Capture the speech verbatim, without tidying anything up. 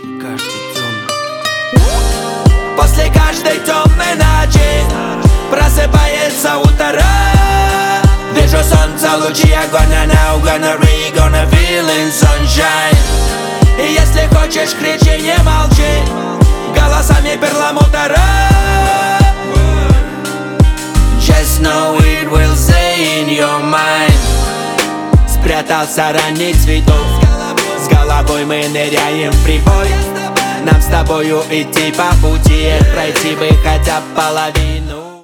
каждой темной После каждой темной ночи просыпается утро. Вижу солнце, лучи, огонь, and now gonna be, gonna feel in sunshine. И если хочешь, кричи, не молчи, голосами перламутра. Just know it will stay in your mind. Спрятался ранних цветов, с головой мы ныряем в прибой. Нам с тобою идти по пути, пройти бы хотя бы половину.